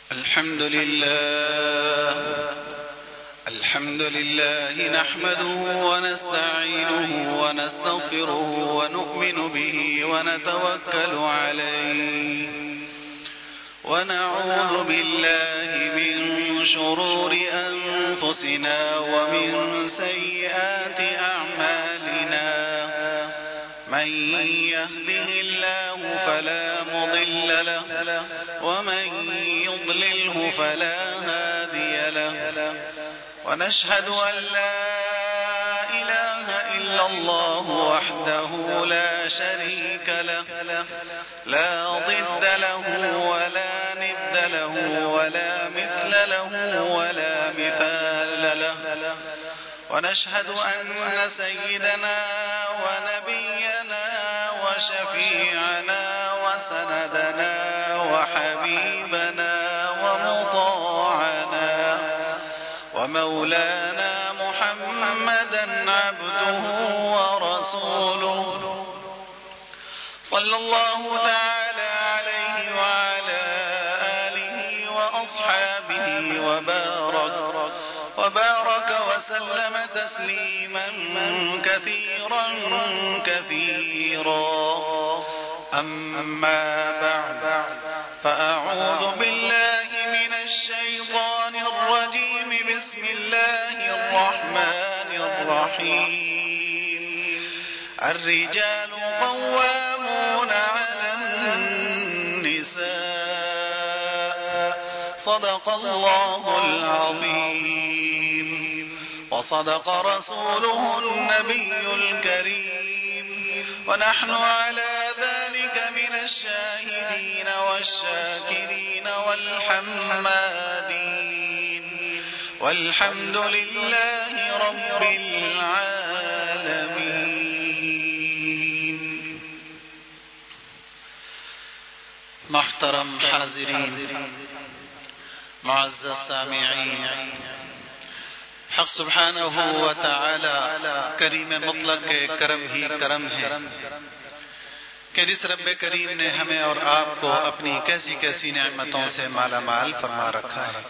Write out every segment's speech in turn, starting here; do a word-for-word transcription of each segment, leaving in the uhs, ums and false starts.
الحمد لله الحمد لله نحمده ونستعينه ونستغفره ونؤمن به ونتوكل عليه ونعوذ بالله من شرور أنفسنا ومن سيئات أعمالنا من يهده الله فلا مضل له ومن يضلله فلا هادي له ونشهد أن لا إله إلا الله وحده لا شريك له لا ضد له ولا ند له ولا مثل له ولا مثال له ونشهد أن سيدنا ونبينا وشفيعنا وسندنا وحبيبنا ومطاعنا ومولانا محمدا عبده ورسوله صلى الله تعالى عليه وعلى آله وأصحابه وبارك وبارك وسلم تسليما كثيرا كثيرا أما بعد فأعوذ بالله من الشيطان الرجيم بسم الله الرحمن الرحيم الرجال قوامون على النساء صدق الله العظيم وصدق رسوله النبي الكريم ونحن على ذلك من الشاهدين والشاكرين والحمادين والحمد لله رب العالمين. محترم حاضرین، معزز سامعین، حق سبحانہ و تعالی کریم مطلق کے کرم ہی کرم ہے کہ جس رب کریم نے ہمیں اور آپ کو اپنی کیسی کیسی نعمتوں سے مالا مال فرما رکھا ہے.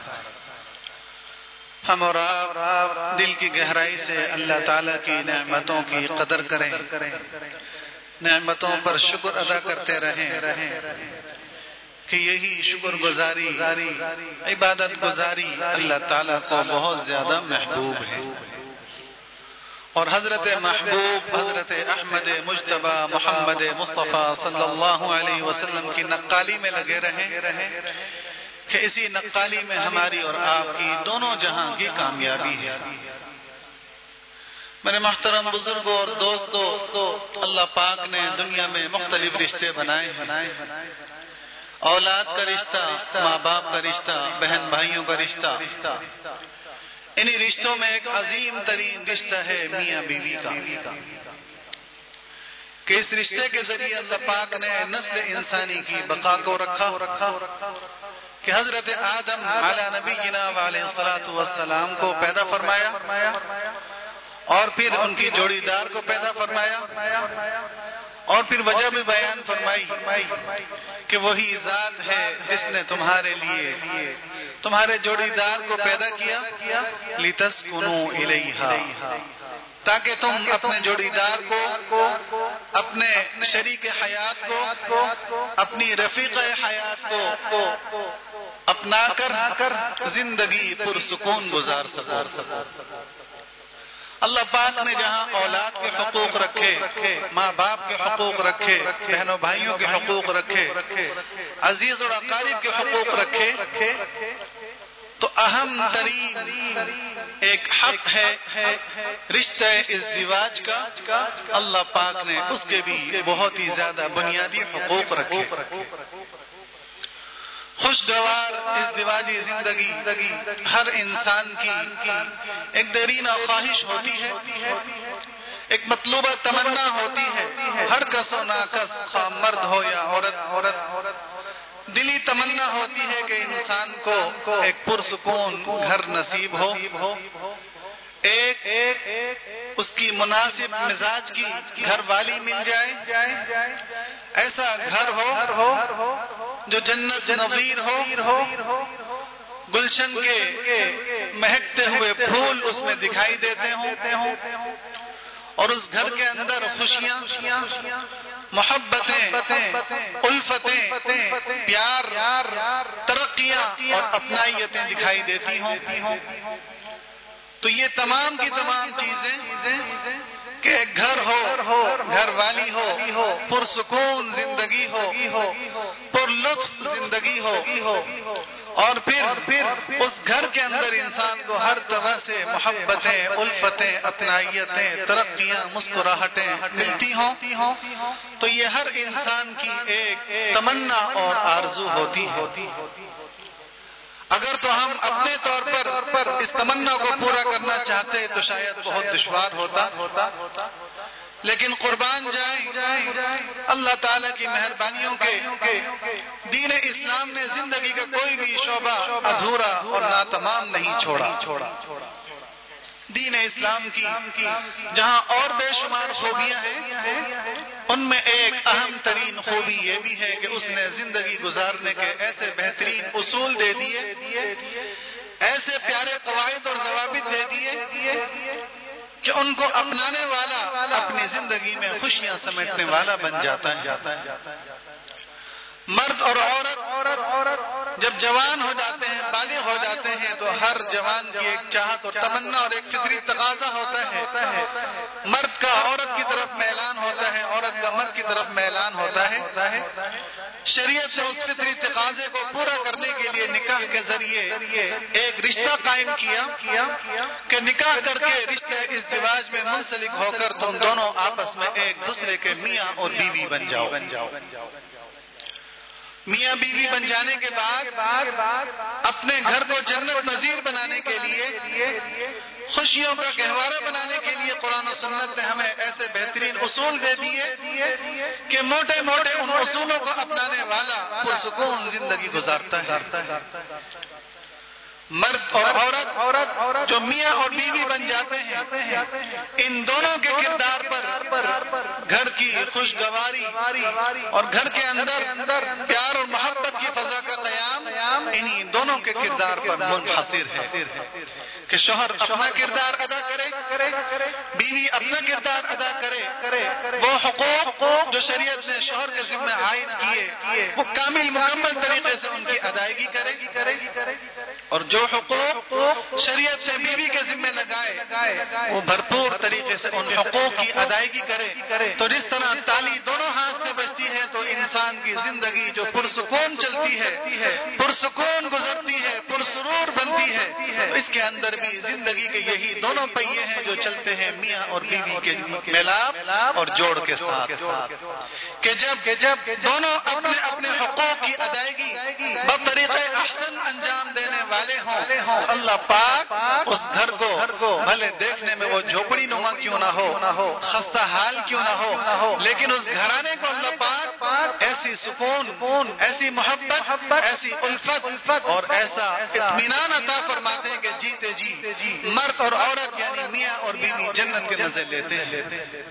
ہم اور آپ دل کی گہرائی سے اللہ تعالیٰ کی نعمتوں کی قدر کریں، نعمتوں پر شکر ادا کرتے رہیں کہ یہی شکر گزاری، عبادت گزاری اللہ تعالیٰ کو بہت زیادہ محبوب ہے. اور حضرت محبوب حضرت احمد مجتبی محمد مصطفیٰ صلی اللہ علیہ وسلم کی نقالی میں لگے رہیں کہ اسی نقالی میں ہماری اور آپ کی دونوں جہاں کی کامیابی ہے. میرے محترم بزرگوں اور دوستوں، اللہ پاک نے دنیا میں مختلف رشتے بنائے ہیں. اولاد کا رشتہ، ماں باپ کا رشتہ، بہن بھائیوں کا رشتہ. انہی رشتوں میں ایک عظیم ترین رشتہ ہے میاں بیوی کا کہ اس رشتے کے ذریعے اللہ پاک نے نسل انسانی کی بقا کو رکھا کہ حضرت آدم علی نبینا علیہ الصلوۃ والسلام کو پیدا فرمایا اور پھر ان کی جوڑی دار کو پیدا فرمایا اور پھر وجہ بھی بیان فرمائی کہ وہی ذات ہے جس نے تمہارے لیے تمہارے جوڑی دار کو پیدا کیا لِتَسْكُنُوا إِلَيْهَا، تاکہ تم اپنے جوڑی دار کو، اپنے شریک حیات کو، اپنی رفیق حیات کو اپنا کر زندگی پرسکون گزار سکو. اللہ پاک نے جہاں اولاد کے حقوق رکھے، ماں باپ کے حقوق رکھے، بہنوں بھائیوں کے حقوق رکھے، عزیز اور اقارب کے حقوق رکھے، تو اہم ترین ایک حق ہے رشتہ ازدواج کا. اللہ پاک نے اس کے بھی بہت ہی زیادہ بنیادی حقوق رکھے. خوشگوار ازدواجی زندگی ہر انسان کی ایک دیرینہ خواہش ہوتی ہے، ایک مطلوبہ تمنا ہوتی ہے. ہر کس و ناکس، خواہ مرد ہو یا عورت، دلی تمنا ہوتی ہے کہ انسان کو ایک پرسکون گھر نصیب ہو، ایک اس کی مناسب مزاج کی گھر والی مل جائے، ایسا گھر ہو جو جنت نظیر ہو، گلشن کے مہکتے ہوئے پھول اس میں دکھائی دیتے ہوں اور اس گھر کے اندر خوشیاں، محبتیں، الفتیں، پیار، ترقیاں اور اپنائیتیں دکھائی دیتی ہوں، تو یہ تمام کی تمام چیزیں کہ ایک گھر ہو، گھر والی ہو، پرسکون زندگی ہو، پر لطف زندگی ہو، اور پھر اس گھر کے اندر انسان کو ہر طرح سے محبتیں، الفتیں، اپنائیتیں، ترقیاں، مسکراہٹیں ملتی ہوں، تو یہ ہر انسان کی ایک تمنا اور آرزو ہوتی ہے۔ اگر تو ہم اپنے طور پر اس تمنا کو پورا کرنا چاہتے تو شاید بہت دشوار ہوتا، لیکن قربان جائیں اللہ تعالیٰ کی مہربانیوں کے دین اسلام نے زندگی کا کوئی بھی شعبہ ادھورا اور ناتمام نہیں چھوڑا۔ دین اسلام کی جہاں اور بے شمار خوبیاں ہیں، ان میں ایک اہم ترین خوبی یہ بھی ہے کہ اس نے زندگی گزارنے کے ایسے بہترین اصول دے دیے، ایسے پیارے قواعد اور ضوابط دے دیے کہ ان کو اپنانے والا اپنی زندگی میں خوشیاں سمیٹنے والا بن جاتا ہے۔ مرد اور عورت جب جوان ہو جاتے ہیں، بالغ ہو جاتے ہیں، تو ہر جوان کی ایک چاہت اور تمنا اور ایک فطری تقاضا ہوتا ہے، مرد کا عورت کی طرف میلان ہوتا ہے، عورت کا مرد کی طرف میلان ہوتا ہے۔ شریعت نے اس فطری تقاضے کو پورا کرنے کے لیے نکاح کے ذریعے ایک رشتہ قائم کیا کہ نکاح کر کے رشتہ ازدواج میں منسلک ہو کر تم دونوں آپس میں ایک دوسرے کے میاں اور بیوی بن جاؤ۔ میاں بیوی بن جانے کے بعد اپنے گھر کو جنت نظیر بنانے کے لیے، خوشیوں کا گہوارہ بنانے کے لیے قرآن و سنت نے ہمیں ایسے بہترین اصول دے دیے کہ موٹے موٹے ان اصولوں کو اپنانے والا پرسکون زندگی گزارتا ہے۔ مرد اور عورت جو میاں اور بیوی بن جاتے ہیں، ان دونوں کے کردار پر گھر کی خوشگواری اور گھر کے اندر پیار اور محبت کی فضا کا قیام انہی دونوں کے کردار پر منحصر ہے کہ شوہر اپنا کردار ادا کرے، بیوی اپنا کردار ادا کرے، وہ حقوق جو شریعت نے شوہر کے ذمہ عائد کیے وہ کامل مکمل طریقے سے ان کی ادائیگی کرے، اور جو حقوق شریعت نے بیوی کے ذمہ لگائے وہ بھرپور طریقے سے ان حقوق کی ادائیگی کرے۔ تو جس طرح تالی دونوں ہاتھ سے بجتی ہے تو انسان کی زندگی جو پرسکون چلتی ہے، پرسکون گزرتی ہے، پرسرور بنتی ہے، تو اس کے اندر بھی زندگی کے یہی دونوں پہیے ہیں جو چلتے ہیں میاں اور بیوی کے میلاپ اور جوڑ کے ساتھ، کہ جب دونوں اپنے اپنے حقوق کی ادائیگی بطریقہ احسن انجام دینے والے ہوں، اللہ پاک اس گھر کو بھلے دیکھنے میں وہ جھوپڑی نما کیوں نہ ہو، خستہ حال کیوں نہ ہو، لیکن اس گھرانے کو اللہ پاک ایسی سکون، ایسی محبت، ایسی الفت اور ایسا اطمینان عطا فرماتے ہیں کہ جیتے جی مرد اور عورت یعنی میاں اور بیوی جنت کے مزے لیتے ہیں۔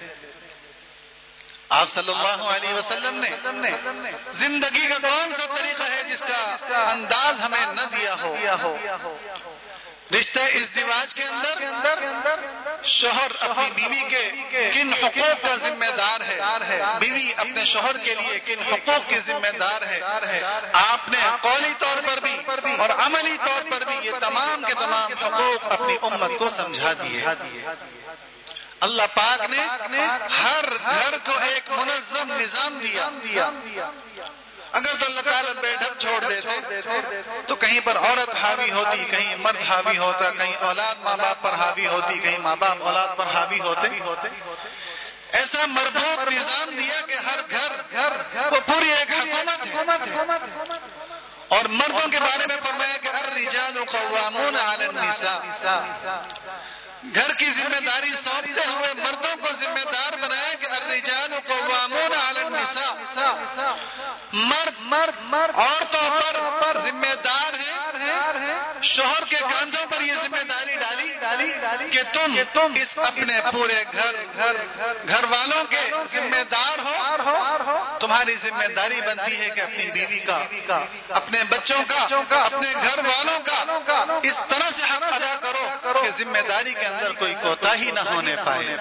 آپ صلی اللہ علیہ وسلم نے زندگی کا کون سا طریقہ ہے جس کا انداز ہمیں نہ دیا ہو؟ رشتہ ازدواج کے اندر شوہر اپنی بیوی کے کن حقوق کا ذمہ دار ہے، بیوی اپنے شوہر کے لیے کن حقوق کی ذمہ دار ہے، آپ نے قولی طور پر بھی اور عملی طور پر بھی یہ تمام کے تمام حقوق اپنی امت کو سمجھا دیے۔ اللہ پاک نے ہر گھر کو ایک منظم نظام دیا۔ اگر تو اللہ تعالیٰ بے ڈھک چھوڑ دیتے تو کہیں پر عورت حاوی ہوتی، کہیں مرد حاوی ہوتا، کہیں اولاد ماں باپ پر حاوی ہوتی، کہیں ماں باپ اولاد پر حاوی ہوتے۔ ایسا مربوط نظام دیا کہ ہر گھر وہ پوری ایک حکومت ہے، اور مردوں کے بارے میں فرمایا کہ الرجال قوامون علی النساء، گھر کی ذمہ داری سونپتے ہوئے مردوں کو ذمہ دار بنایا کہ الرجال قوامون علی النساء، مرد مرد عورتوں پر ذمہ دار ہیں، شوہر کے کاندھوں پر یہ ذمہ داری ڈالی کہ کہ تم تم اس اپنے پورے گھر گھر گھر والوں کے ذمہ دار ہو. تمہاری ذمہ داری بنتی ہے کہ اپنی بیوی کا، اپنے بچوں کا، اپنے گھر والوں کا اس طرح سے حق ادا کرو کہ ذمہ داری کے اندر کوئی کوتاہی نہ ہونے پائے.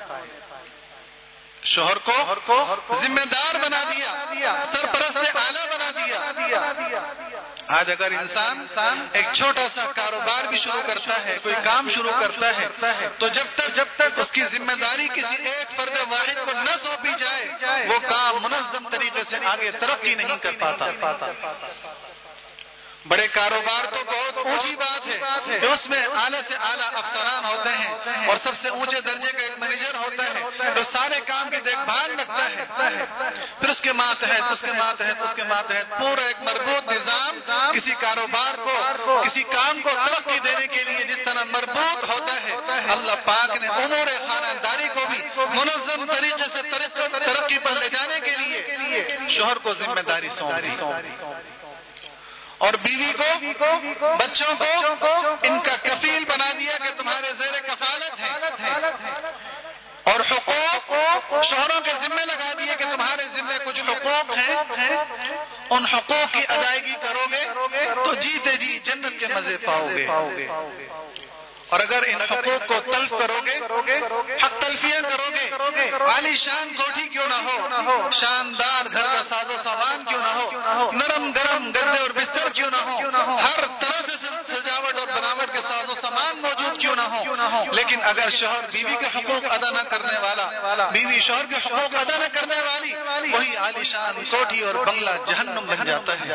شوہر کو ذمہ دار بنا دیا، سرپرست اعلیٰ بنا دیا. آج اگر انسان ایک چھوٹا سا کاروبار بھی شروع کرتا ہے، کوئی کام شروع کرتا ہے، تو جب تک جب تک اس کی ذمہ داری کسی ایک فرد واحد کو نہ سونپی جائے، وہ کام منظم طریقے سے آگے ترقی نہیں کر پاتا. بڑے کاروبار تو بہت اونچی بات ہے کہ اس میں اعلیٰ سے اعلیٰ افسران ہوتے ہیں اور سب سے اونچے درجے کا ایک مینیجر ہوتا ہے جو سارے کام کی دیکھ بھال رکھتا ہے. پھر اس کے ماتحت اس کے ماتحت اس کے ماتحت پورا ایک مربوط نظام کسی کاروبار کو، کسی کام کو ترقی دینے کے لیے جس طرح مربوط ہوتا ہے، اللہ پاک نے امور خاندانی کو بھی منظم طریقے سے ترقی پر لے جانے کے لیے شوہر کو ذمہ داری سونپ دی اور بیوی کو، بچوں کو ان کا کفیل بنا دیا کہ تمہارے زیر کفالت ہے. اور حقوق شوہروں کے ذمے لگا دیے کہ تمہارے ذمے کچھ حقوق ہیں، ان حقوق کی ادائیگی کرو گے تو جیتے جی جنت کے مزے پاؤ گے. اور اگر ان حقوق کو تلف کرو گے، حق تلفیاں کرو گے، عالی شان کوٹھی کیوں نہ ہو، شاندار گھر کا ساز و سامان کیوں نہ ہو، نرم گرم گدے اور بستر کیوں نہ ہو، ہر طرح سے سجاوٹ اور بناوٹ کے ساز و سامان موجود کیوں نہ ہو، لیکن اگر شوہر بیوی کے حقوق ادا نہ کرنے والا، بیوی شوہر کے حقوق ادا نہ کرنے والی، وہی عالی شان کوٹھی اور بنگلہ جہنم بن جاتا ہے.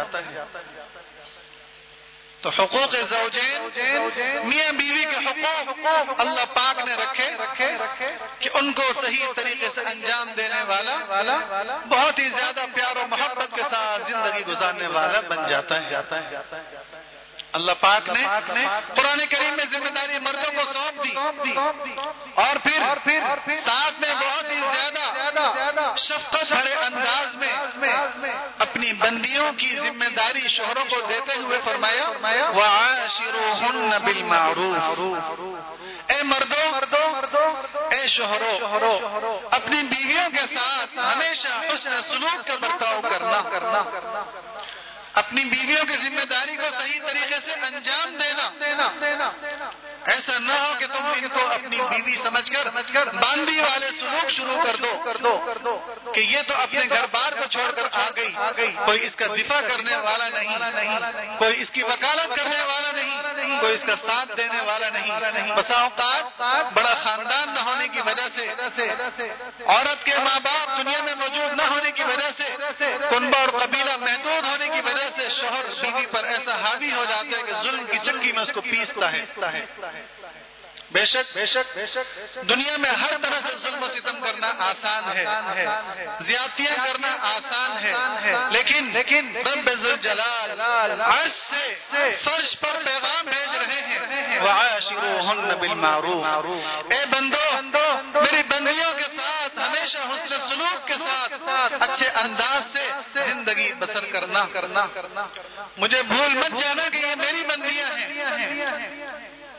تو حقوق زوجین، میاں بیوی کے حقوق اللہ پاک نے رکھے کہ ان کو صحیح طریقے سے انجام دینے والا بہت ہی زیادہ پیار و محبت کے ساتھ زندگی گزارنے والا بن جاتا ہے. اللہ پاک نے قرآن کریم میں ذمہ داری مردوں کو سونپ دی اور پھر ساتھ میں بہت ہی زیادہ شفقت بھرے انداز میں اپنی بندیوں کی ذمہ داری شوہروں کو دیتے ہوئے فرمایا وَعَاشِرُوهُنَّ بِالْمَعْرُوفِ. اے مردوں، اے شوہروں، اپنی بیویوں کے ساتھ ہمیشہ حسن سلوک کا برتاؤ کرنا، اپنی بیویوں کی ذمہ داری کو صحیح طریقے سے انجام دینا. ایسا نہ ہو کہ تم ان کو اپنی بیوی سمجھ کر باندھی والے سلوک شروع کر دو کہ یہ تو اپنے گھر بار کو چھوڑ کر آ گئی، کوئی اس کا دفاع کرنے والا نہیں، کوئی اس کی وکالت کرنے والا نہیں، کوئی اس کا ساتھ دینے والا نہیں. بسا اوقات بڑا خاندان نہ ہونے کی وجہ سے، عورت کے ماں باپ دنیا میں موجود نہ ہونے کی وجہ سے، کنبہ اور قبیلہ محدود ہونے کی وجہ سے شوہر بیوی پر ایسا حاوی ہو جاتا ہے کہ ظلم کی چکی میں اس کو پیستا ہے. بے شک بے شک دنیا میں ہر طرح سے ظلم و ستم کرنا آسان ہے، زیادتیاں کرنا آسان ہے، لیکن رب ذوالجلال عرش سے فرش پر پیغام بھیج رہے ہیں وَعَاشِرُوهُنَّ بِالْمَعْرُوفِ. اے بندو، میری بندیوں کے ساتھ ہمیشہ حسن سلوک کے ساتھ اچھے انداز سے زندگی بسر کرنا. مجھے بھول مت جانا کہ یہ میری بندیاں ہیں.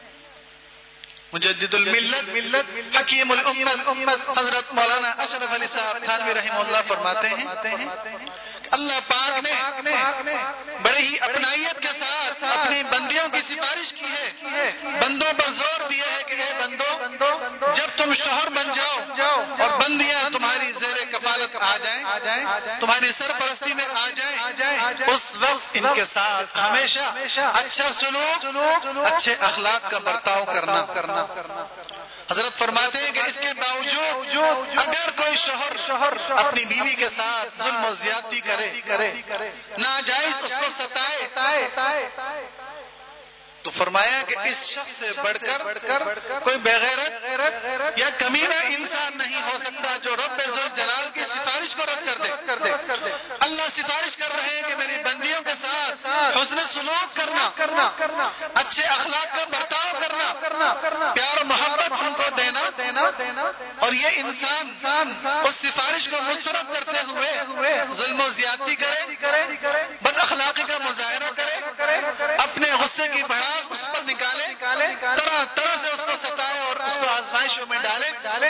مجدد الملت حکیم الامت حضرت مولانا اشرف علی صاحب تھانوی رحمہ اللہ فرماتے ہیں اللہ پاک نے بڑے ہی اپنائیت کے ساتھ اپنی بندیوں کی سفارش کی ہے، بندوں پر زور دیا ہے کہ اے بندو، جب تم شوہر بن جاؤ اور بندیاں تمہاری زیر کفالت آ جائیں، تمہاری سرپرستی میں آ جائیں، اس وقت ان کے ساتھ ہمیشہ اچھا سلوک، اچھے اخلاق کا برتاؤ کرنا. حضرت فرماتے ہیں کہ اس کے باوجود اگر کوئی شوہر اپنی بیوی کے ساتھ ظلم و زیادتی کرے، ناجائز اس کو ستائے، تو فرمایا کہ اس شخص سے بڑھ کر کوئی بغیرت یا کمینہ انسان نہیں ہو سکتا جو رب ذوالجلال کی سفارش کو رد کر دے. اللہ سفارش کر رہے ہیں کہ میری بندیوں کے ساتھ حسن سلوک کرنا، اچھے اخلاق کا برتاؤ کرنا، پیار و محبت ان کو دینا، اور یہ انسان اس سفارش کو مسترد کرتے ہوئے ظلم و زیادتی کرے، بد اخلاقی کا مظاہرہ کرے، اپنے غصے کی بڑھاس اس پر نکالے، طرح طرح سے اس کو ستائے اور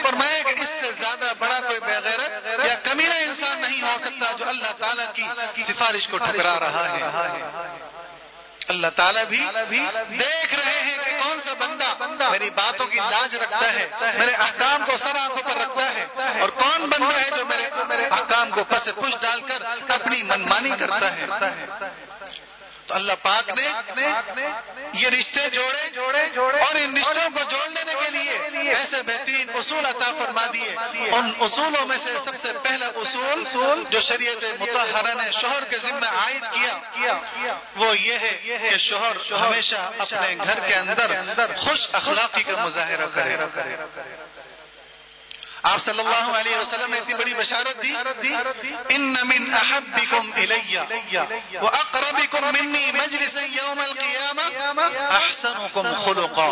فرمایا کہ اس سے زیادہ بڑا کوئی بے غیرت یا کمینہ انسان نہیں ہو سکتا جو اللہ تعالیٰ کی سفارش کو ٹھکرا رہا ہے۔ اللہ تعالیٰ بھی دیکھ رہے ہیں کہ کون سا بندہ میری باتوں کی لاج رکھتا ہے، میرے احکام کو سر آنکھوں پر رکھتا ہے، اور کون بندہ ہے جو میرے احکام کو پس پش ڈال کر اپنی منمانی کرتا ہے۔ تو اللہ پاک نے یہ رشتے جوڑے اور ان رشتوں کو جوڑ لینے کے لیے ایسے بہترین اصول عطا فرما دیے۔ ان اصولوں میں سے سب سے پہلا اصول جو شریعت مطہرہ نے شوہر کے ذمہ عائد کیا وہ یہ ہے کہ شوہر ہمیشہ اپنے گھر کے اندر خوش اخلاقی کا مظاہرہ کرے۔ آپ صلی اللہ علیہ وسلم نے اتنی بڑی بشارت دی، ان من احبکم الی واقربکم منی مجلسا یوم القیامہ احسنکم خلقا۔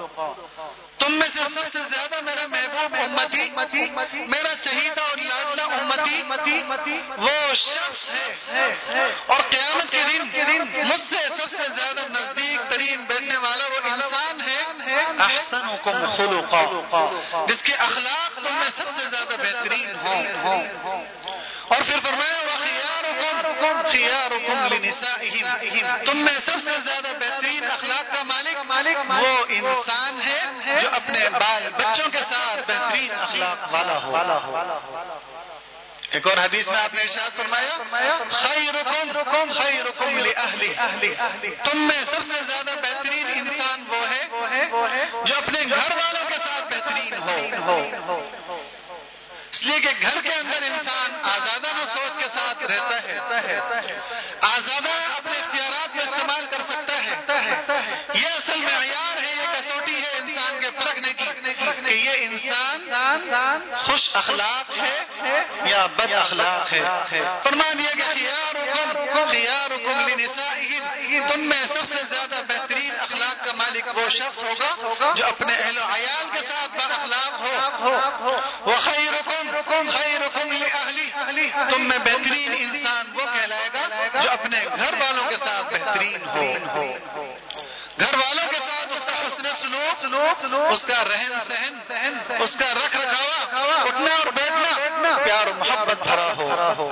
تم میں سے سب سے زیادہ میرا محبوب امتی، میرا چہیتا اور لاڈلا امتی وہ شخص ہے، اور قیامت کے دن مجھ سے سب سے زیادہ نزدیک ترین بیٹھنے والا وہ انسان ہے احسنکم خلقا، جس کے اخلاق تم میں سب سے زیادہ بہترین ہوں۔ اور پھر فرمایا وخیارکم خیارکم لنسائہم، تم میں سب سے زیادہ بہترین اخلاق کا مالک وہ انسان ہے جو اپنے بال بچوں کے ساتھ بہترین اخلاق والا ہو۔ ایک اور حدیث میں آپ نے ارشاد فرمایا خیرکم خیرکم لأہلہ، تم میں سب سے زیادہ بہترین انسان وہ ہے جو اپنے گھر والوں کے ساتھ بہترین ہو۔ اس لیے کہ گھر کے اندر انسان آزادانہ سوچ کے ساتھ رہتا ہے، آزادانہ اپنے اختیارات کا استعمال کر سکتا ہے۔ یہ اصل معیار ہے، یہ کسوٹی ہے انسان کے پرکھنے کی کہ یہ انسان خوش اخلاق ہے یا بد اخلاق ہے۔ فرما دیا کہ خیارکم خیارکم لنسائہم، تم میں سب سے زیادہ بہترین اخلاق کا مالک وہ شخص ہوگا جو اپنے اہل و عیال کے ساتھ با اخلاق ہو۔ وخیرکم خیرکم لأہلہ، تم میں بہترین انسان وہ کہلائے گا جو اپنے گھر والوں کے ساتھ بہترین ہو۔ گھر والوں کے ساتھ اس کا حسن سلوک، اس کا رہن سہن، اس کا رکھ رکھاوا، اٹھنا اور بیٹھنا پیار و محبت بھرا ہو۔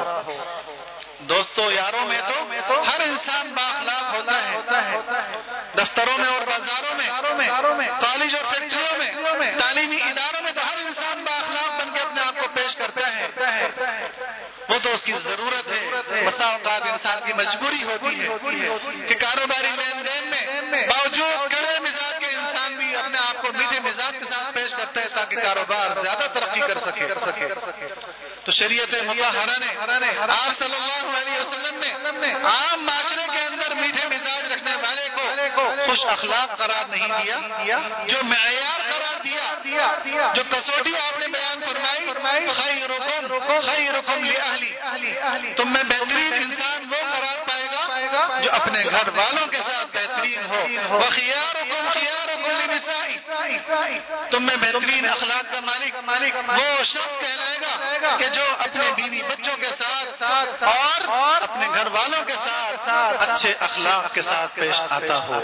دوستو یاروں میں تو ہر انسان با اخلاق ہوتا ہے، دفتروں میں اور بازاروں میں، کالج اور فیکٹریوں میں، تعلیمی اداروں میں تو ہر انسان با اخلاق بن کے اپنے آپ کو پیش کرتا ہے، وہ تو اس کی ضرورت ہے۔ بسا اوقات انسان کی مجبوری ہوتی ہے کہ کاروباری لین دین میں باوجود کڑے مزاج کے انسان بھی اپنے آپ کو میٹھے مزاج کے ساتھ پیش کرتا ہے تاکہ کاروبار زیادہ ترقی کر سکے۔ تو شریعت مطہرہ نے آپ صلی اللہ علیہ وسلم نے عام معاشرے کے اندر میٹھے مزاج رکھنے والے کو خوش اخلاق قرار نہیں دیا، جو معیار قرار دیا، جو کسوٹی آپ نے بیان فرمائی خیرکم خیرکم لأہلہ، تم میں بہترین انسان وہ قرار پائے گا جو اپنے گھر والوں کے ساتھ بہترین ہو۔ وخیارکم خیارکم لنسائہم، تم میں بہترین اخلاق کا مالک وہ شخص کہلائے گا کہ جو اپنے بیوی بچوں کے ساتھ اور اپنے گھر والوں کے ساتھ اچھے اخلاق کے ساتھ پیش آتا ہو۔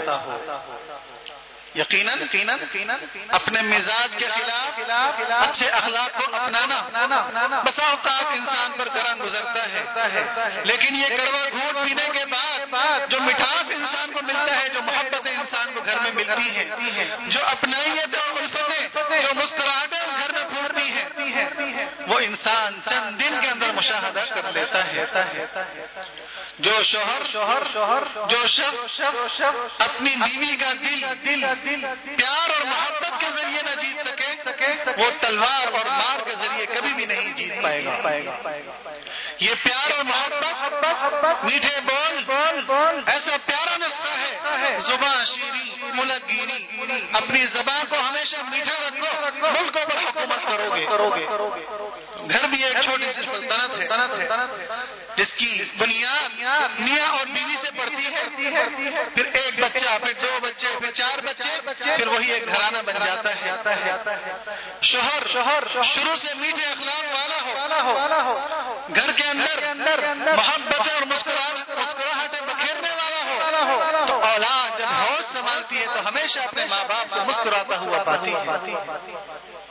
یقیناً اپنے مزاج کے خلاف اچھے اخلاق کو اپنانا بسا اوقات انسان پر گراں گزرتا ہے، لیکن یہ کڑوا گھونٹ پینے کے بعد جو مٹھاس انسان کو ملتا ہے، جو محبتیں انسان کو گھر میں ملتی ہیں، جو اپنائیت اور الفتیں، جو مسکراہٹیں اس گھر میں پھوٹتی ہیں، وہ انسان چند دن کے اندر مشاہدہ کر لیتا ہے۔ جو شوہر جو شخص اپنی بیوی کا دل پیار اور محبت کے ذریعے نہ جیت سکے، وہ تلوار اور مار کے ذریعے کبھی بھی نہیں جیت پائے گا۔ یہ پیار اور محبت، میٹھے بول، ایسا پیارا نسخہ ہے، زبان شیریں ملک گیری، اپنی زبان کو ہمیشہ میٹھا رکھو، ملکوں پر حکومت کرو گے۔ گھر بھی ایک چھوٹی سی سلطنت ہے جس کی بنیاد میاں اور بیوی سے پڑتی ہے، پھر ایک بچہ، پھر دو بچے، پھر چار بچے، پھر وہی ایک گھرانہ بن جاتا ہے۔ شوہر شروع سے میٹھے اخلاق والا ہو، گھر کے اندر محبتیں اور مسکراہٹیں بکھیرنے والا ہو، تو اولاد جب ہوش سنبھالتی ہے تو ہمیشہ اپنے ماں باپ کو مسکراتا ہوا پاتی ہے۔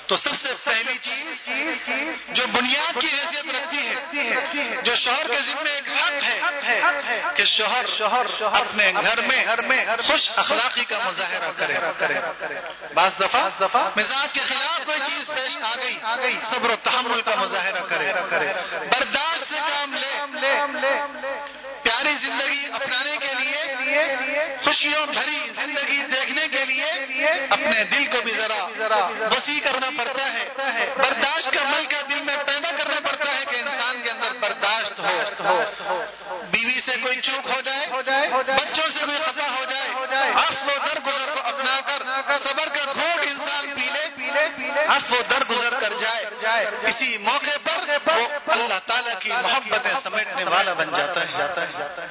تو سب سے پہلی چیز جو بنیاد کی حیثیت رکھتی ہے، جو شوہر کے ذمہ ایک حق ہے کہ شوہر اپنے گھر میں خوش اخلاقی کا مظاہرہ کرے. بعض دفعہ مزاج کے خلاف کوئی چیز پیش آ گئی، صبر و تحمل کا مظاہرہ کرے، برداشت سے کام لے، پیاری زندگی اپنانے کے لیے، خوشیوں بھری زندگی دیکھنے کے لیے اپنے دل کو بھی ذرا وسیع کرنا پڑتا ہے، برداشت کا ملکہ دل میں پیدا کرنا پڑتا ہے کہ انسان کے اندر برداشت ہو. بیوی سے کوئی چوک ہو جائے، بچوں سے کوئی خطا ہو جائے، عفو و درگزر کو اپنا کر صبر کا گھونٹ انسان پی لے، عفو و درگزر کر جائے، اسی موقع پر وہ اللہ تعالیٰ کی محبتیں سمیٹنے والا بن جاتا ہے.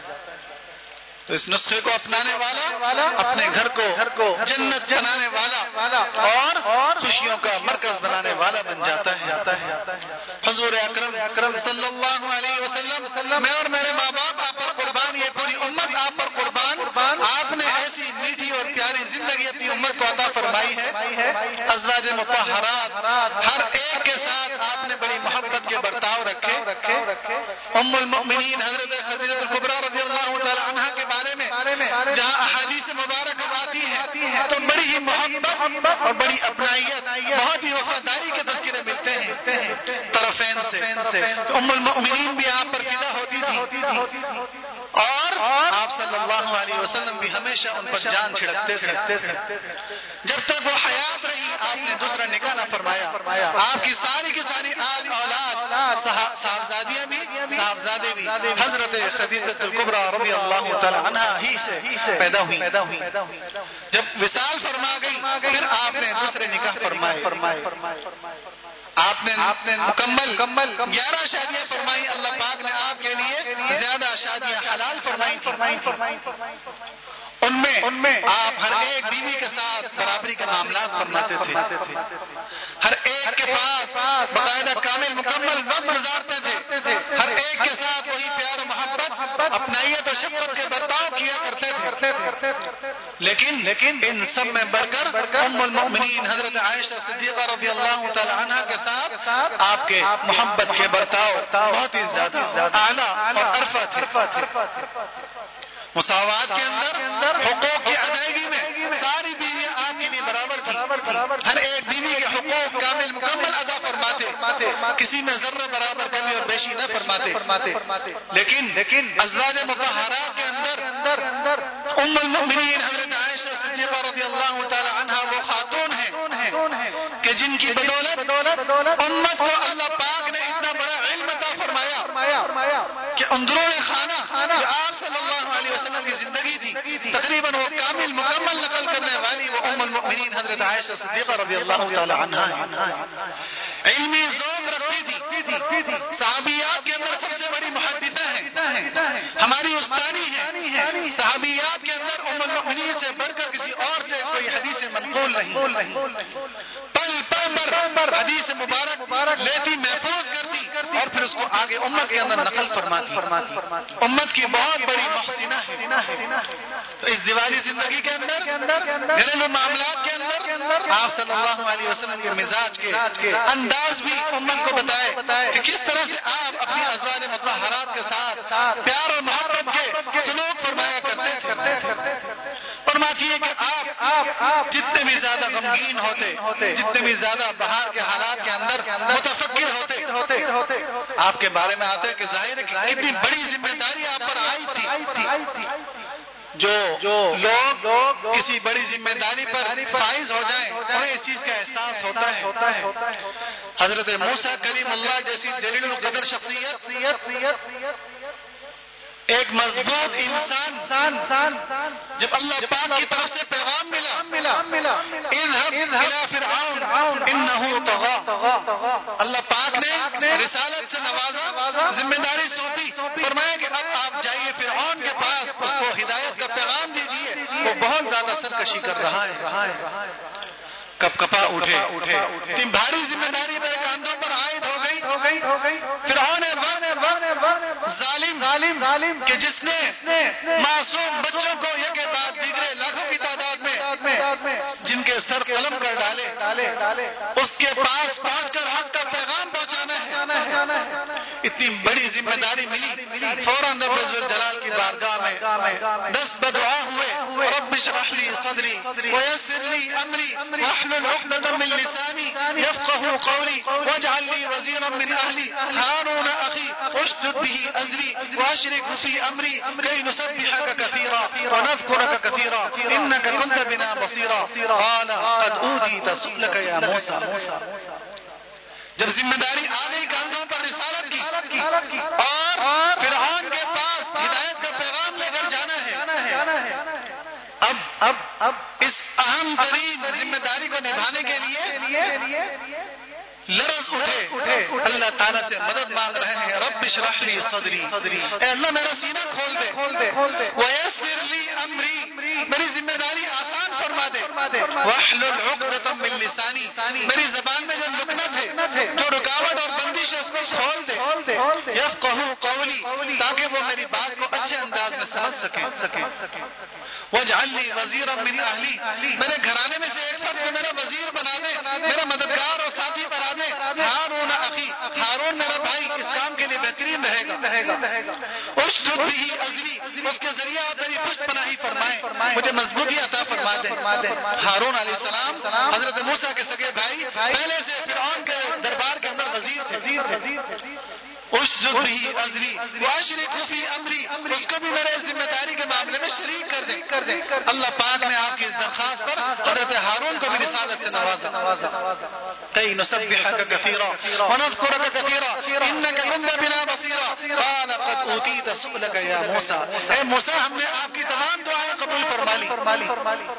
تو اس نسخے کو اپنانے والا اپنے گھر کو جنت بنانے والا اور خوشیوں کا مرکز بنانے والا بن جاتا ہے. حضور اکرم صلی اللہ علیہ وسلم، میں اور میرے ماں باپ آپ پر قربان، یہ پوری امت آپ پر قربان، آپ نے ایسی میٹھی اور پیاری زندگی اپنی امت کو عطا فرمائی ہے. ازواج مطہرات ہر ایک کے ساتھ آپ نے بڑی محبت کے برتاؤ رکھے. ام المؤمنین حضرت خدیجہ الکبریٰ رضی اللہ تعالی عنہا کے بارے میں جہاں احادیث مبارک آتی ہے تو بڑی ہی محبت اور بڑی اپنائیت، بہت ہی وفاداری کے تذکرے ملتے ہیں طرفین سے. ام المؤمنین بھی آپ پر فدا ہوتی تھی اور آپ صلی اللہ علیہ وسلم بھی ہمیشہ ان پر جان چھڑکتے تھے. جب تک وہ حیات رہی آپ نے دوسرا نکاح نہ فرمایا. آپ کی ساری کی ساری آل اولاد، صاحبزادیاں بھی صاحبزادے بھی حضرت خدیجہ الکبریٰ رضی اللہ تعالی عنہا ہی سے پیدا ہوئی. جب وصال فرما گئی پھر آپ نے دوسرے نکاح فرمائے. آپ نے مکمل گیارہ شادیاں فرمائی. اللہ پاک نے آپ کے لیے زیادہ شادیاں حلال فرمائی تھی. ان میں آپ ہر ایک بیوی کے ساتھ برابری کے معاملات فرماتے تھے، ہر ایک کے پاس باقاعدہ کامل مکمل وقت گزارتے تھے، ہر ایک کے ساتھ وہی پیار و محبت، اپنائیت و شفقت کے برتاؤ کیا کرتے تھے. لیکن ان سب میں بڑھ کر ام المؤمنین حضرت عائشہ صدیقہ رضی اللہ تعالی عنہا کے ساتھ آپ کے محبت کے برتاؤ بہت ہی زیادہ اعلیٰ اور عرفہ تھے. مساوات کے اندر حقوق کی ادائیگی میں ساری بیویاں آپ کے لیے برابر تھی. ہر ایک بیوی کے حقوق کامل مکمل ادا فرماتے، کسی میں ذرہ برابر کمی اور بیشی نہ فرماتے. لیکن ازواج مطہرات کے اندر ام المؤمنین حضرت عائشہ صدیقہ رضی اللہ تعالی عنہا وہ خاتون ہیں کہ جن کی بدولت امت کو اللہ پاک نے اتنا بڑا علم عطا فرمایا کہ اندرون خانہ جو آپ صلی اللہ علیہ وسلم کی زندگی تھی تقریباً وہ کامل مکمل نقل کرنے والی وہ ام المؤمنین حضرت عائشہ صدیقہ رضی اللہ تعالی عنہا ہے. علمی ذوق رکھتی تھی. صحابیات کے اندر سب سے بڑی محدثہ ہیں، ہماری استانی ہیں. صحابیات کے اندر ام المؤمنین سے بڑھ کر کسی اور سے کوئی حدیث منقول نہیں. پل پل پر حدیث مبارک لیتی، محفوظ کرتی اور پھر اس کو آگے امت کے اندر نقل فرماتی. امت کی بہت بڑی محسنہ ہے. تو اس دیوالی زندگی کے اندر گھریلو معاملات کے اندر آپ صلی اللہ علیہ وسلم کے مزاج کے انداز بھی امت کو بتائے کہ کس طرح سے آپ اپنی ازواج مطہرات کے ساتھ پیار اور محبت کے سلوک فرمایا کرتے تھے. فرماتی ہے کہ آپ جتنے بھی زیادہ غمگین ہوتے، جتنے بھی زیادہ بہار کے حالات کے اندر متفکر ہوتے، آپ کے بارے میں آتے کہ ظاہر ہے کہ کتنی بڑی ذمہ داری آپ پر آئی تھی. جو لوگ کسی بڑی ذمہ داری پر فائز ہو جائیں انہیں اس چیز کا احساس ہوتا ہے. حضرت موسیٰ کلیم اللہ جیسی جلیل القدر شخصیت، ایک مضبوط انسان، جب اللہ پاک کی طرف سے پیغام ملا اذهب الى فرعون انه طغى، اللہ پاک نے رسالت سے نوازا، ذمہ داری سونپی، فرمایا کہ اب آپ جائیے فرعون کے پاس، اس کو ہدایت کا پیغام دیجیے، وہ بہت زیادہ سرکشی کر رہا ہے. کب کپا اٹھے، تم بھاری ذمہ داری میرے کاندھوں پر عائد ہو گئی. فرعون ظالم ظالم کہ جس نے معصوم بچوں کو یک بعد دیگرے لاکھوں کی تعداد میں جن کے سر قلم کا پر ڈالے، اس کے پاس پہنچ کر حق کا پیغام پہنچانا ہے۔ اتنی بڑی ذمہ داری ملی، فوراً رب ذوالجلال کی بارگاہ میں دس بدعا ہوئے، رب اشرح لی صدری ویسر لی امری واحلل عقدۃ من لسانی یفقهوا قولی واجعل لی وزیرا من اہلی ہارون اخی اشدد به ازری واشرکه فی امری کی نسبحک کثیرا ونذکرک کثیرا انک کنت بنا بصیرا قال قد اوتیت سؤلک یا موسی۔ جب ذمہ داری آ گئی کاندھوں پر رسالت کی اور فرعون کے پاس ہدایت کا پیغام لے کر جانا ہے، اب اب اب اس اہم ترین ذمہ داری کو نبھانے کے لیے لرز اٹھے، اللہ تعالیٰ سے مدد مانگ رہے ہیں، رب اشرح لی صدری، اے اللہ میرا سینہ کھول دے، ویسر لی امری، میری ذمہ داری آسان فرما دے، واحلل عقدۃ من لسانی، میری زبان میں جو لکنت ہے، جو رکاوٹ اور بندش ہے اس کو کھول دے، یفقہوا قولی، تاکہ وہ میری بات کو اچھے انداز میں سمجھ سکیں، واجعل لی وزیرا من اہلی، میرے گھرانے میں سے ایک فرد میرا وزیر بنا دے، میرا مددگار اور ساتھی بنا دے، ہارون اخی، ہارون میرا بھائی اس کام کے لیے بہترین رہے گا، اشدد به ازری، اس کے ذریعے آپ میری پشت پناہی فرمائیں، مجھے مضبوطی عطا فرما دے۔ ہارون علیہ السلام حضرت موسیٰ کے سگے بھائی، پہلے سے فرعون کے دربار کے اندر وزیر تھے، اشدد به ازری واشرکه فی امری، اس کو بھی میرے ذمہ داری کے معاملے میں شریک کر دیں۔ اللہ پاک نے آپ کی درخواست پر حضرت ہارون کو بھی رسالت سے نوازا، کئی نسبحک کثیرا ونذکرک کثیرا انک کنت بنا بصیرا قال قد اوتیت سؤلک یا موسیٰ، اے موسیٰ ہم نے آپ کی تمام دعائیں قبول فرما لی۔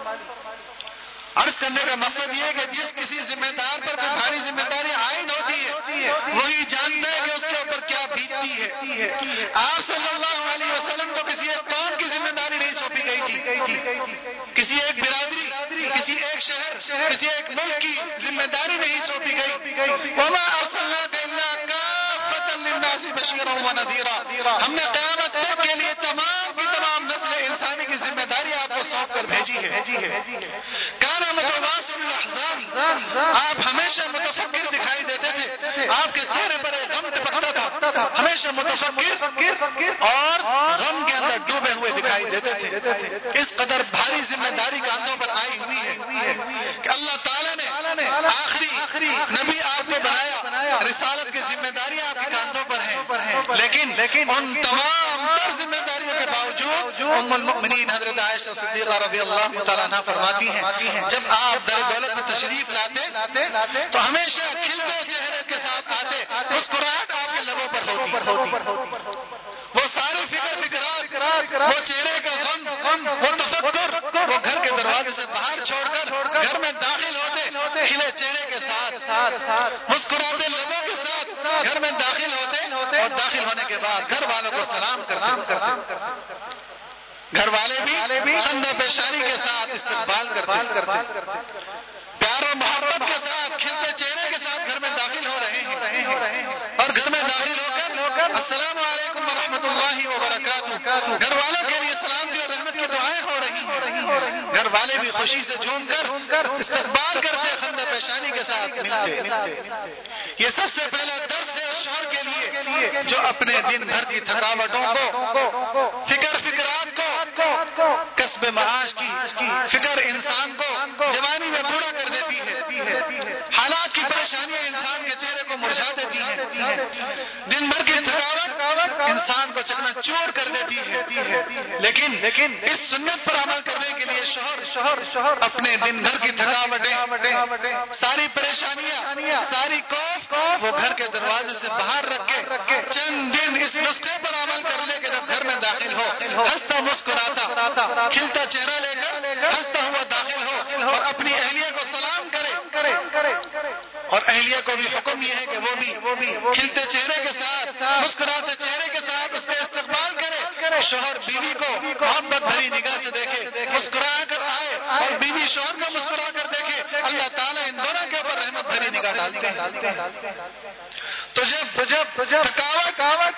عرض کرنے کا مقصد یہ ہے کہ جس کسی ذمہ دار پر کوئی بھاری ذمہ داری عائد ہوتی ہے وہی جانتا ہے کہ اس کے اوپر کیا بیتتی ہے۔ آپ صلی اللہ علیہ وسلم کو کسی ایک قوم کی ذمہ داری نہیں سونپی گئی تھی، کسی ایک برادری، کسی ایک شہر، کسی ایک ملک کی ذمہ داری نہیں سونپی گئی۔ وما ارسلناک الا کافۃ للناس بشیرا ونذیرا، ہم نے قیامت تک کے لیے تمام کی تمام نسل انسانی کی ذمہ داری آپ کو سونپ کر بھیجی ہے۔ کانا متواصل الاحزان، آپ ہمیشہ متفکر دکھائی دیتے تھے، آپ کے چہرے پر ایک غم ٹپکتا تھا، ہمیشہ متفکر اور غم کے اندر ڈوبے ہوئے دکھائی دیتے تھے۔ اس قدر بھاری ذمہ داری کاندھوں پر آئی ہوئی ہے کہ اللہ تعالیٰ نے آخری نبی آپ کو بنایا، رسالت کی ذمہ داری آپ کے کاندھوں پر ہے، لیکن ان تمام تر ذمہ داریوں کے باوجود ام المؤمنین حضرت عائشہ صدیقہ رضی اللہ تعالیٰ عنہا فرماتی ہیں، جب آپ در دولت میں تشریف لاتے تو ہمیشہ کھلتے چہرے کے ساتھ آتے، مسکراہٹ آپ کے لبوں پر ہوتی، وہ ساری فکر فکرات، وہ چہرے کا غم، وہ تفکر، وہ گھر کے دروازے سے باہر چھوڑ کر گھر میں داخل ہوتے، کھلے چہرے کے ساتھ، مسکراتے لبوں کے ساتھ گھر میں داخل ہوتے، اور داخل ہونے کے بعد گھر والوں کو سلام کرتے، گھر والے بھی خندہ پیشانی کے ساتھ استقبال کرتے، پیار و محبت کے ساتھ کھلتے چہرے کے ساتھ گھر میں داخل ہو رہے ہیں، اور گھر میں داخل ہو کر السلام علیکم ورحمۃ اللہ وبرکاتہ، گھر والوں کے لیے سلامتی اور رحمت کی دعائیں ہو رہی ہیں، گھر والے بھی خوشی سے جھوم کر استقبال کرتے، خندہ پیشانی کے ساتھ ملتے۔ یہ سب سے پہلا درس ہے شوہر کے لیے جو اپنے دن بھر کی تھکاوٹوں کو، فکر فکرات کو، کسب معاش کی فکر انسان کو جوانی میں بوڑھا کر دیتی ہے، حالات کی پریشانیاں انسان کے چہرے کو مرجھا دیتی ہیں، دن بھر کی تھکاوٹ انسان کو چکنا چور کر دیتی ہے، لیکن اس سنت پر عمل کرنے کے لیے شوہر اپنے دن بھر کی تھکاوٹیں، ساری پریشانیاں، ساری کوف وہ گھر کے دروازے سے باہر رکھ کے چند دن اس نسخے پر عمل کر لے کہ جب گھر میں داخل ہو ہنستا مسکراتا کھلتا چہرہ لے کر ہنستا ہوا داخل ہو اور اپنی اہلیہ کو سلام کرے، اور اہلیہ کو بھی حکم یہ ہے کہ وہ بھی کھلتے چہرے کے ساتھ، مسکراتے چہرے کے ساتھ اس کا استقبال کرے، شوہر بیوی کو محبت بھری نگاہ سے دیکھے، مسکرا کر آئے، اور بیوی شوہر کو مسکرا کر دیکھے، اللہ تعالیٰ ان دونوں کے اوپر رحمت بھری نگاہ ڈالتے ہیں۔ تو جب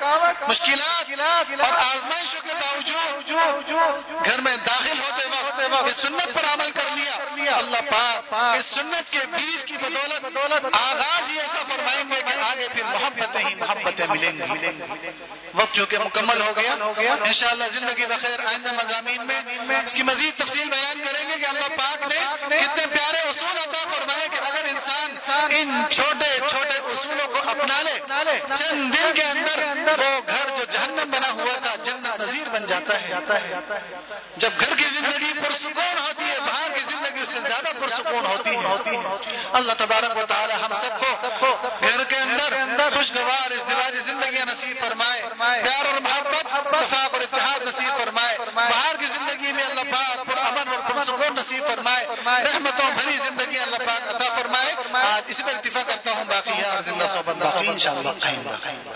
تھکاوٹ، مشکلات اور آزمائشوں کے باوجود گھر میں داخل ہوتے اس سنت پر عمل کر لیا، اللہ پاک اس سنت کے بیج کی بدولت بدولت آغاز ہی ایسا فرمائیں گے کہ آگے پھر محبتیں ہی محبتیں ملیں گی۔ وقت چونکہ مکمل ہو گیا، انشاءاللہ زندگی بخیر آئندہ مضامین میں اس کی مزید تفصیل بیان کریں گے کہ اللہ پاک نے کتنے پیارے اصول عطا فرمائے کہ اگر انسان ان چھوٹے چھوٹے اصولوں کو اپنا لے چند دن کے اندر وہ گھر جو جہنم بنا ہوا تھا جنت نظیر بن جاتا ہے۔ جب گھر کی زندگی پرسکون ہوتی ہے باہر کی زندگی اس سے زیادہ پرسکون ہوتی ہے۔ اللہ تبارک و تعالی ہم سب کو گھر کے اندر خوشگوار ازدواجی زندگیاں نصیب فرمائے، پیار اور محبت اتفاق اور اتحاد نصیب فرمائے، باہر کی زندگی میں اللہ پاک پر امن اور پرسکون نصیب فرمائے، رحمتوں بھری زندگی اللہ پاک عطا فرمائے۔ آج اسی پر اتفاق کرتا ہوں، باقی یار زندہ صحبت باقی انشاءاللہ۔